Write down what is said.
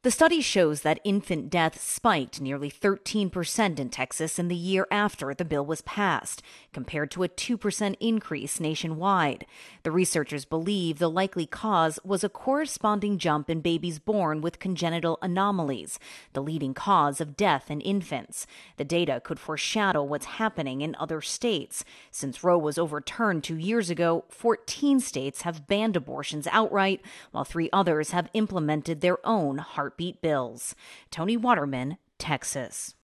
The study shows that infant death spiked nearly 13% in Texas in the year after the bill was passed, compared to a 2% increase nationwide. The researchers believe the likely cause was a corresponding jump in babies born with congenital anomalies, the leading cause of death in infants. The data could foreshadow what's happening in other states. Since Roe was overturned 2 years ago, 14 states have banned abortions outright, while 3 others have implemented their own heartbeat bills. Tony Waterman, Texas.